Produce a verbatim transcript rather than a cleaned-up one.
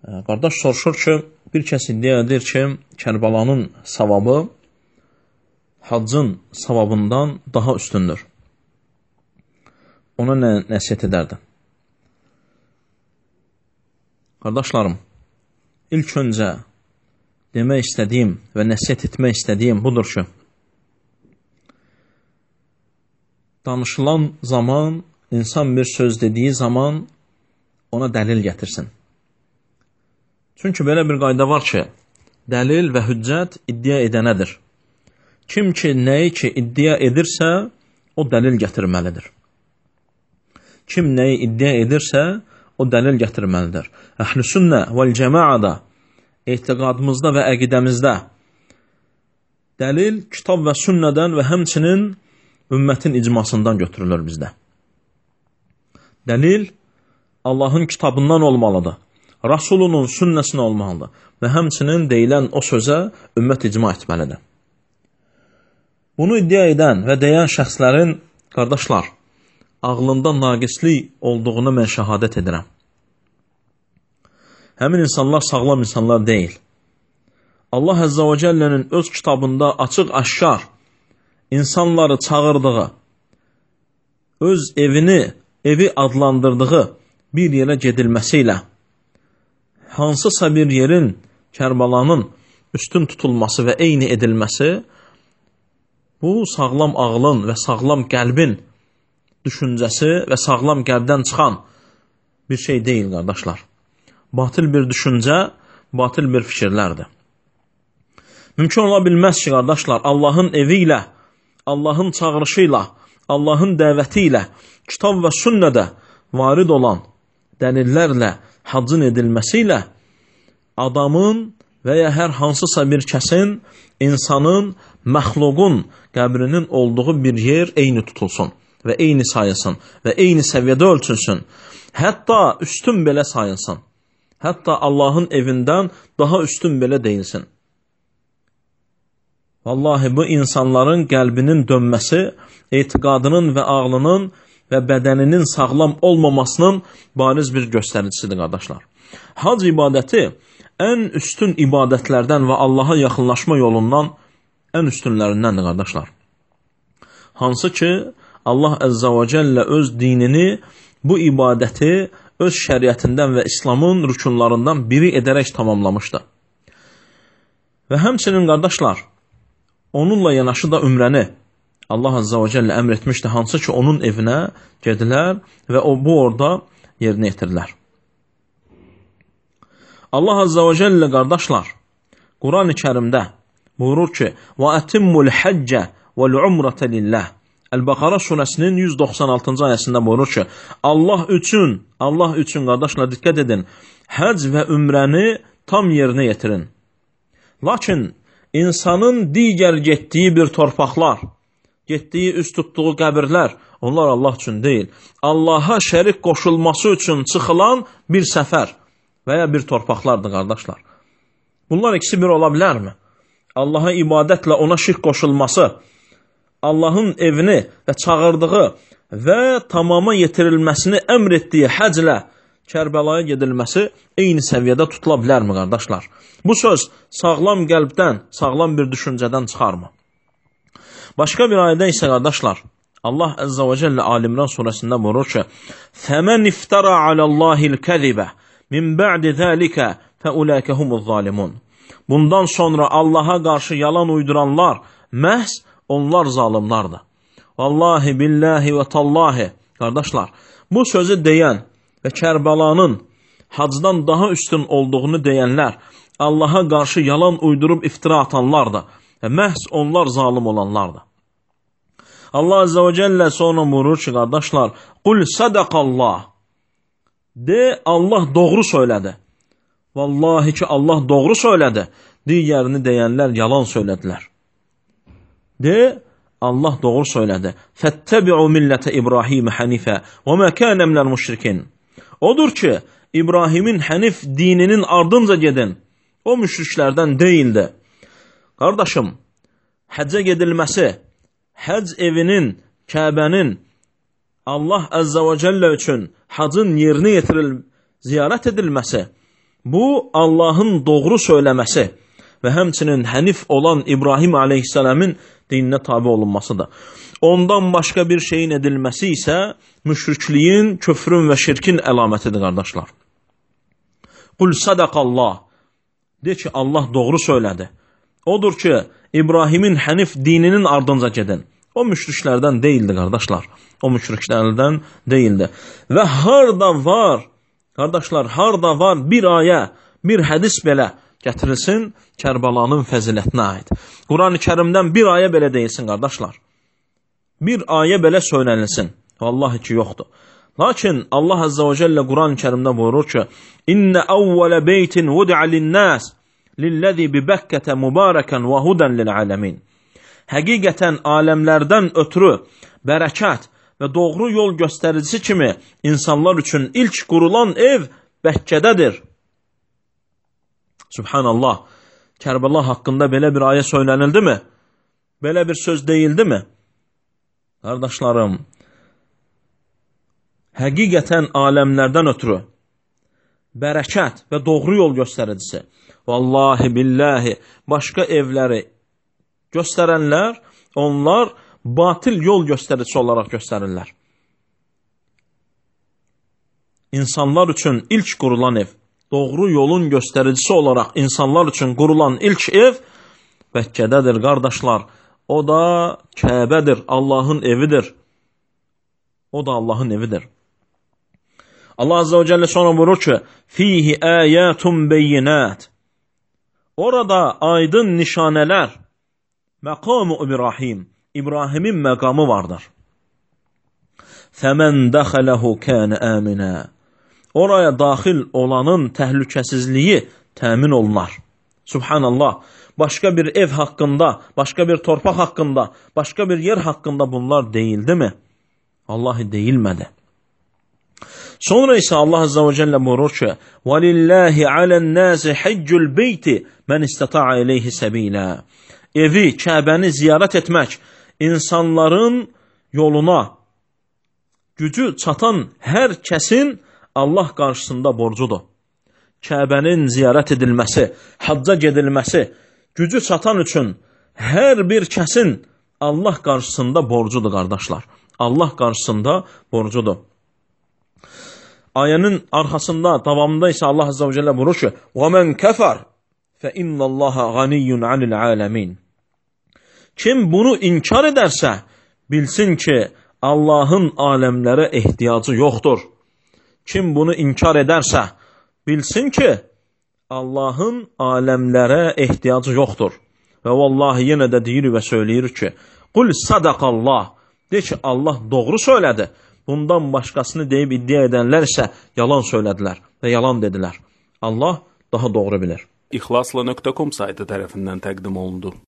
Qardaş soruşur ki, bir kəs iddia edir ki, Kərbəlanın savabı haccın savabından daha üstündür. Ona nə nəsiyyət edərdi? Qardaşlarım, ilk öncə demək istədiyim və nəsiyyət etmək istədiyim budur ki, danışılan zaman, insan bir söz dediyi zaman ona dəlil gətirsin. Çünki belə bir qayda var ki, dəlil və hüccət iddia edənədir. Kim ki, nəyi ki iddia edirsə, o dəlil gətirməlidir. Kim nəyi iddia edirsə, o dəlil gətirməlidir. Əhl-i sünnə vəl-cəmaada, etiqadımızda və əqidəmizdə dəlil kitab və sünnədən və həmçinin ümmətin icmasından götürülür bizdə. Dəlil Allahın kitabından olmalıdır. Rasulunun sünnəsinə olmalıdır və həmçinin deyilən o sözə ümmət icma etməlidir. Bunu iddia edən və deyən şəxslərin, qardaşlar, ağlında naqislik olduğunu mən şəhadət edirəm. Həmin insanlar sağlam insanlar deyil. Allah Əzzə və Cəllənin öz kitabında açıq-aşkar insanları çağırdığı, öz evini, evi adlandırdığı bir yerə gedilməsi ilə hansısa bir yerin Kərbəlanın üstün tutulması və eyni edilməsi, bu sağlam ağlın və sağlam qəlbin düşüncəsi və sağlam qəlbdən çıxan bir şey deyil, qardaşlar. Batil bir düşüncə, batil bir fikirlərdir. Mümkün ola bilməz ki, qardaşlar, Allahın evi ilə, Allahın çağırışı ilə, Allahın dəvəti ilə, kitab və sünnədə varid olan dəlillərlə haccın edilməsi ilə adamın və ya hər hansısa bir kəsin, insanın, məxluqun qəbrinin olduğu bir yer eyni tutulsun və eyni sayılsın və eyni səviyyədə ölçülsün. Hətta üstün belə sayılsın. Hətta Allahın evindən daha üstün belə deyilsin. Vallahi bu insanların qəlbinin dönməsi, etiqadının və ağlının və bədəninin sağlam olmamasının bariz bir göstəricisidir, qardaşlar. Hac ibadəti ən üstün ibadətlərdən və Allaha yaxınlaşma yolundan ən üstünlərindəndir, qardaşlar. Hansı ki, Allah Əzzə və Cəllə öz dinini, bu ibadəti öz şəriətindən və İslamın rükunlarından biri edərək tamamlamışdır. Və həmçinin, qardaşlar, onunla yanaşı da ümrəni Allah Azza və Cəllə əmr etmişdi, hansı ki, onun evinə gedilər və o, bu orada yerinə yetirirlər. Allah Azza və Cəllə, qardaşlar, Quran-ı Kərimdə buyurur ki, وَأَتِمُّ الْحَجَّ وَالْعُمْرَةَ لِلَّهِ Əl-Bəqara surəsinin yüz doxsan altıncı ayəsində buyurur ki, Allah üçün, Allah üçün, qardaşlar, diqqət edin, həc və ümrəni tam yerinə yetirin. Lakin insanın digər getdiyi bir torpaqlar, getdiyi üst tutduğu qəbirlər, onlar Allah üçün deyil. Allaha şərik qoşulması üçün çıxılan bir səfər və ya bir torpaqlardır, qardaşlar. Bunlar ikisi bir ola bilərmi? Allaha ibadətlə ona şirk qoşulması, Allahın evini və çağırdığı və tamama yetirilməsini əmr etdiyi həclə Kərbəlaya gedilməsi eyni səviyyədə tutula bilərmi, qardaşlar? Bu söz sağlam qəlbdən, sağlam bir düşüncədən çıxarmı? Başqa bir ayədə isə, qardaşlar, Allah Əzzə və Cəllə Ali-İmran surəsində buyurur ki, فَمَنْ اِفْتَرَى عَلَى اللّٰهِ الْكَذِبَ مِنْ بَعْدِ ذَٰلِكَ فَأُولَٰئِكَ هُمُ الظَّالِمُونَ Bundan sonra Allaha qarşı yalan uyduranlar, məhz onlar zalimlardır. Vallahi, billahi və tallahi, qardaşlar, bu sözü deyən və Kərbəlanın hacdan daha üstün olduğunu deyənlər, Allaha qarşı yalan uydurub iftira atanlardır. Və məhz onlar zalim olanlardır. Allah Azza və Cəllə sonra buyurur ki, qardaşlar, Qul sadaqallah. De, Allah doğru söylədi. Vallahi ki, Allah doğru söylədi. Digərini deyənlər yalan söylədilər. De, Allah doğru söylədi. Fəttəbi'u millətə İbrahim hənifə və mə kənə minəl müşrikin. Odur ki, İbrahimin hənif dininin ardınca gedin. O müşriklərdən deyildi. Qardaşım, həccə gedilməsi, həcc evinin, Kəbənin, Allah Əzzə və Cəllə üçün hacın yerinə yetiril, ziyarət edilməsi, Bu, Allahın doğru söyləməsi və həmçinin hənif olan İbrahim aleyhisselamın dininə tabi olunmasıdır. Ondan başqa bir şeyin edilməsi isə müşrikliyin, küfrün və şirkin əlamətidir, qardaşlar. Qul sadaqallah. De ki, Allah doğru söylədi. Odur ki, İbrahimin hənif dininin ardınca gedin. O müşriklərdən deyildi, qardaşlar. O müşriklərdən deyildi. Və harda var, qardaşlar, harda var bir ayə, bir hədis belə gətirilsin Kərbəlanın fəzilətinə aid. Quran-ı Kərimdən bir ayə belə deyilsin, qardaşlar. Bir ayə belə söylənilsin. Vallahi ki, yoxdur. Lakin Allah Azza və Cəllə Quran-ı Kərimdə buyurur ki, İnnə əvvələ beytin vudi'a linnəs lilləzi bi Bəkkətə mübarəkən və hudən lil'aləmin. Həqiqətən aləmlərdən ötürü bərəkət və doğru yol göstəricisi kimi insanlar üçün ilk qurulan ev Bəkkədədir. Subhanallah, Kərbəla haqqında belə bir ayə söylənildi mi? Belə bir söz deyildi mi? Qardaşlarım, həqiqətən aləmlərdən ötürü bərəkət və doğru yol göstəricisi. Vallahi billahi, başqa evləri göstərənlər, onlar batil yol göstəricisi olaraq göstərirlər. İnsanlar üçün ilk qurulan ev, doğru yolun göstəricisi olaraq insanlar üçün qurulan ilk ev Bəkkədədir, qardaşlar. O da Kəbədir, Allahın evidir. O da Allahın evidir. Allah Azze və Cəllə sonra buyurur ki, Fihi əyətun beyinət. Orada aydın nişanələr, məqam-ı İbrahim, İbrahimin məqamı vardır. Fəmən dəxələhu kənə əminə. Oraya daxil olanın təhlükəsizliyi təmin olunar. Subhanallah, başqa bir ev haqqında, başqa bir torpaq haqqında, başqa bir yer haqqında bunlar deyildi mi? Vallahi deyilmədi. Sonra isə Allah Azza və Cəllə buyurur ki, وَلِلَّهِ عَلَى النَّاسِ حَجُّ الْبَيْتِ مَنْ اِسْتَطَعَ اِلَيْهِ سَب۪يلًا. Evi, Kəbəni ziyarət etmək, insanların yoluna gücü çatan hər kəsin Allah qarşısında borcudur. Kəbənin ziyarət edilməsi, hacca gedilməsi, gücü çatan üçün hər bir kəsin Allah qarşısında borcudur, qardaşlar. Allah qarşısında borcudur. Ayənin arxasında, davamında isə Allah Azza və Cəllə buyurur ki, وَمَنْ كَفَرْ فَإِنَّ اللّٰهَ غَنِيٌّ عَنِ الْعَالَمِينَ. Kim bunu inkar edərsə, bilsin ki, Allahın aləmlərə ehtiyacı yoxdur. Kim bunu inkar edərsə, bilsin ki, Allahın aləmlərə ehtiyacı yoxdur. Və vallahi yenə də deyir və söyləyir ki, Qul sadaqallah. De ki, Allah doğru söylədi. Bundan başqasını deyib iddia edənlər isə yalan söylədilər və yalan dedilər. Allah daha doğru bilir. İxlasla nöqtə com saytı tərəfindən təqdim olundu.